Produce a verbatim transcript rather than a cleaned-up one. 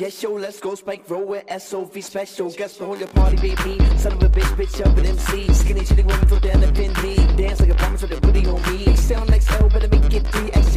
Yes, yo, let's go spike roll with S O V special. Guess on your party, baby. Son of a bitch, bitch up with M C. Skinny chitty woman from down the Fendi. Dance like a promise with a booty on me. Excel next L, better make it three X.